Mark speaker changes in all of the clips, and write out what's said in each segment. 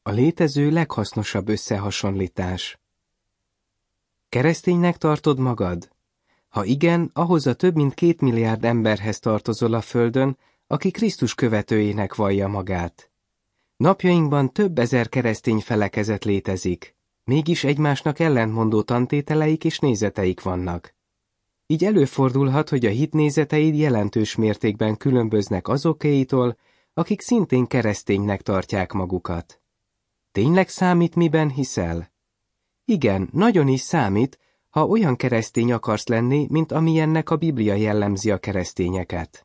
Speaker 1: A létező leghasznosabb összehasonlítás. Kereszténynek tartod magad? Ha igen, ahhoz a több mint 2 milliárd emberhez tartozol a földön, aki Krisztus követőjének vallja magát. Napjainkban több ezer keresztény felekezet létezik, mégis egymásnak ellentmondó tantételeik és nézeteik vannak. Így előfordulhat, hogy a hitnézeteid jelentős mértékben különböznek azokéitól, akik szintén kereszténynek tartják magukat. Tényleg számít, miben hiszel? Igen, nagyon is számít, ha olyan keresztény akarsz lenni, mint amilyennek a Biblia jellemzi a keresztényeket.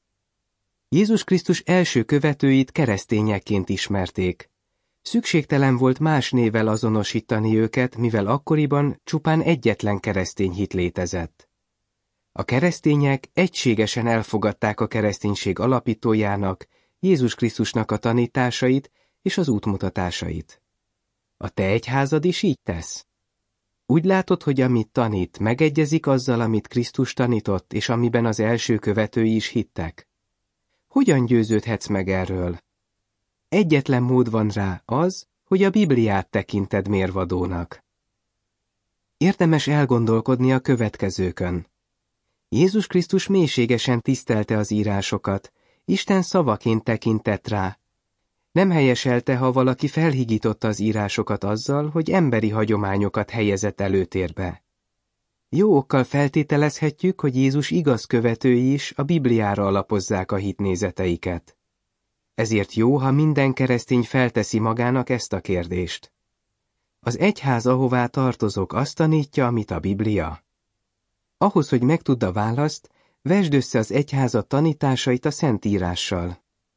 Speaker 1: Jézus Krisztus első követőit keresztényekként ismerték. Szükségtelen volt más névvel azonosítani őket, mivel akkoriban csupán egyetlen keresztény hit létezett. A keresztények egységesen elfogadták a kereszténység alapítójának, Jézus Krisztusnak a tanításait és az útmutatásait. A te egyházad is így tesz? Úgy látod, hogy amit tanít, megegyezik azzal, amit Krisztus tanított, és amiben az első követői is hittek? Hogyan győződhetsz meg erről? Egyetlen mód van rá, az, hogy a Bibliát tekinted mérvadónak. Érdemes elgondolkodni a következőkön. Jézus Krisztus mélységesen tisztelte az írásokat, Isten szavaként tekintett rá. Nem helyeselte, ha valaki felhigította az írásokat azzal, hogy emberi hagyományokat helyezett előtérbe. Jó okkal feltételezhetjük, hogy Jézus igaz követői is a Bibliára alapozzák a hitnézeteiket. Ezért jó, ha minden keresztény felteszi magának ezt a kérdést. Az egyház, ahová tartozok, azt tanítja, amit a Biblia? Ahhoz, hogy megtudd a választ, vesd össze az egyházat tanításait a Szentírással.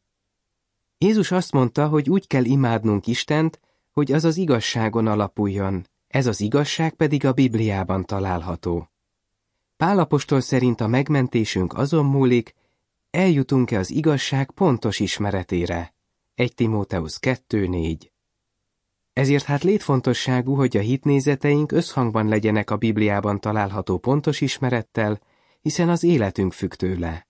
Speaker 1: Jézus azt mondta, hogy úgy kell imádnunk Istent, hogy az az igazságon alapuljon, ez az igazság pedig a Bibliában található. Pál apostol szerint a megmentésünk azon múlik, eljutunk-e az igazság pontos ismeretére. 1 Timóteusz 2:4. Ezért hát létfontosságú, hogy a hitnézeteink összhangban legyenek a Bibliában található pontos ismerettel, hiszen az életünk függ tőle.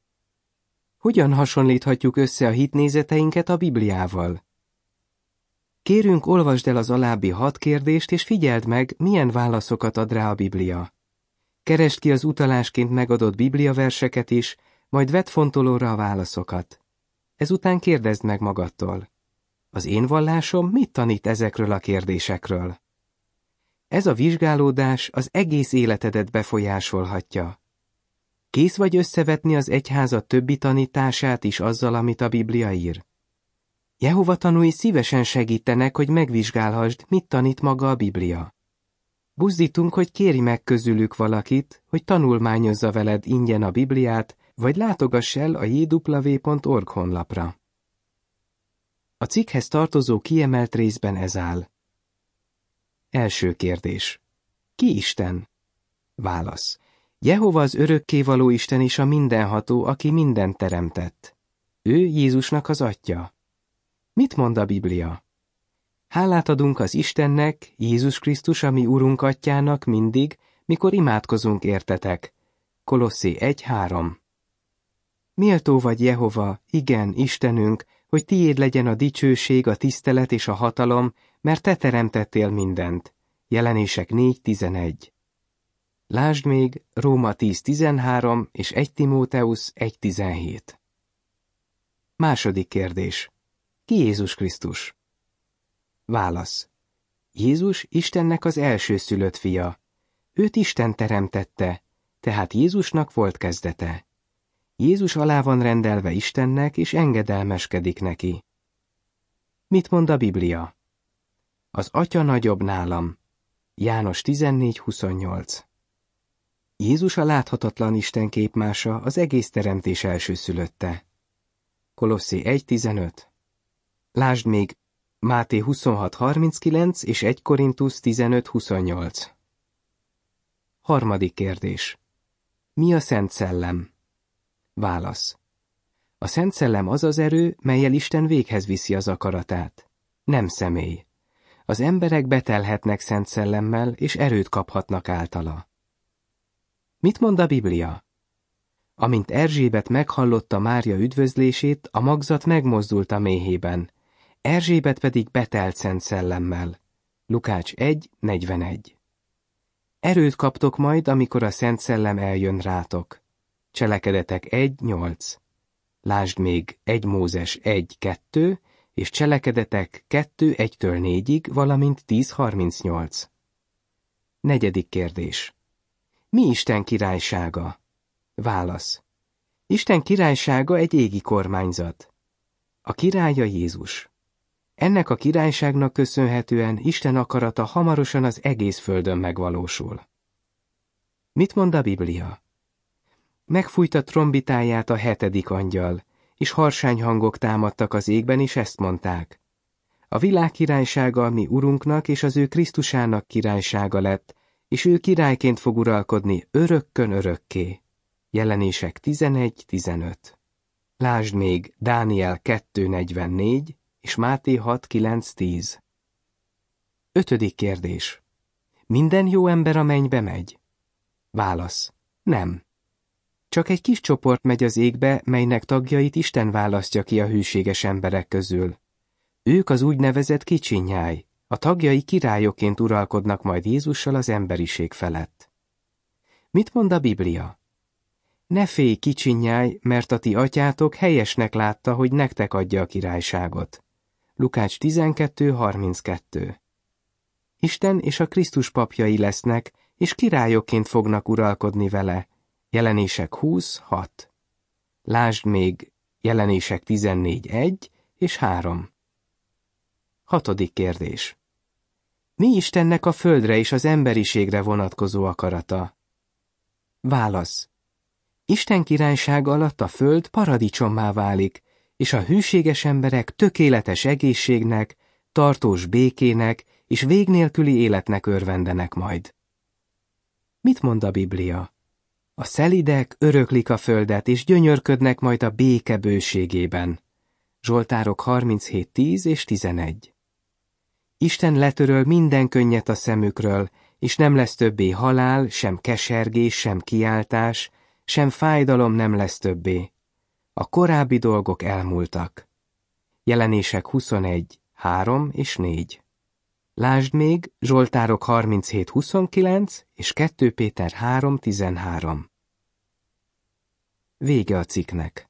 Speaker 1: Hogyan hasonlíthatjuk össze a hitnézeteinket a Bibliával? Kérünk, olvasd el az alábbi 6 kérdést, és figyeld meg, milyen válaszokat ad rá a Biblia. Keresd ki az utalásként megadott Biblia verseket is, majd vedd fontolóra a válaszokat. Ezután kérdezd meg magadtól. Az én vallásom mit tanít ezekről a kérdésekről? Ez a vizsgálódás az egész életedet befolyásolhatja. Kész vagy összevetni az egyházat többi tanítását is azzal, amit a Biblia ír? Jehova tanúi szívesen segítenek, hogy megvizsgálhassd, mit tanít maga a Biblia. Buzdítunk, hogy kéri meg közülük valakit, hogy tanulmányozza veled ingyen a Bibliát, vagy látogass el a jw.org honlapra. A cikkhez tartozó kiemelt részben ez áll. Első kérdés. Ki Isten? Válasz. Jehova az örökkévaló Isten és a mindenható, aki mindent teremtett. Ő Jézusnak az Atyja. Mit mond a Biblia? Hálát adunk az Istennek, Jézus Krisztus, a mi Urunk Atyjának mindig, mikor imádkozunk értetek. Kolosszé 1:3. Méltó vagy Jehova, igen, Istenünk, hogy tiéd legyen a dicsőség, a tisztelet és a hatalom, mert te teremtettél mindent. Jelenések 4:11. Lásd még Róma 10:13 és 1 Timóteusz 1:17. Második kérdés. Ki Jézus Krisztus? Válasz. Jézus Istennek az elsőszülött fia. Őt Isten teremtette, tehát Jézusnak volt kezdete. Jézus alá van rendelve Istennek, és engedelmeskedik neki. Mit mond a Biblia? Az Atya nagyobb nálam. János 14:28. Jézus a láthatatlan Isten képmása, az egész teremtés elsőszülötte. Kolosszé 1:15. Lásd még Máté 26:39 és 1 Korintusz 15:28. Harmadik kérdés. Mi a Szent Szellem? Válasz. A Szent Szellem az az erő, mellyel Isten véghez viszi az akaratát. Nem személy. Az emberek betelhetnek Szent Szellemmel, és erőt kaphatnak általa. Mit mond a Biblia? Amint Erzsébet meghallotta Mária üdvözlését, a magzat megmozdult a méhében. Erzsébet pedig betelt Szent Szellemmel. Lukács 1:41. Erőt kaptok majd, amikor a Szent Szellem eljön rátok. Cselekedetek 1:8. Lásd még 1 Mózes 1:2 és Cselekedetek 2:1-4, valamint 10:38. Negyedik kérdés. Mi Isten királysága? Válasz. Isten királysága egy égi kormányzat. A királya Jézus. Ennek a királyságnak köszönhetően Isten akarata hamarosan az egész földön megvalósul. Mit mond a Biblia? Megfújta trombitáját a 7. angyal, és harsányhangok támadtak az égben, és ezt mondták. A világ királysága a mi Urunknak és az ő Krisztusának királysága lett, és ő királyként fog uralkodni örökkön örökké. Jelenések 11:15. Lásd még Dániel 2:44 és Máté 6:9-10. 5. kérdés. Minden jó ember a mennybe megy? Válasz. Nem. Csak egy kis csoport megy az égbe, melynek tagjait Isten választja ki a hűséges emberek közül. Ők az úgynevezett kicsinyáj, a tagjai királyokként uralkodnak majd Jézussal az emberiség felett. Mit mond a Biblia? Ne félj, kicsinyáj, mert a ti atyátok helyesnek látta, hogy nektek adja a királyságot. Lukács 12:32. Isten és a Krisztus papjai lesznek, és királyokként fognak uralkodni vele. Jelenések 20:6. Lásd még Jelenések 14:1 és 3. 6. kérdés. Mi Istennek a földre és az emberiségre vonatkozó akarata? Válasz. Isten királysága alatt a föld paradicsommá válik, és a hűséges emberek tökéletes egészségnek, tartós békének és vég nélküli életnek örvendenek majd. Mit mond a Biblia? A szelidek öröklik a földet, és gyönyörködnek majd a béke bőségében. Zsoltárok 37:10 és 11. Isten letöröl minden könnyet a szemükről, és nem lesz többé halál, sem kesergés, sem kiáltás, sem fájdalom nem lesz többé. A korábbi dolgok elmúltak. Jelenések 21:3 és 4. Lásd még Zsoltárok 37:29 és 2 Péter 3:13. Vége a cikknek.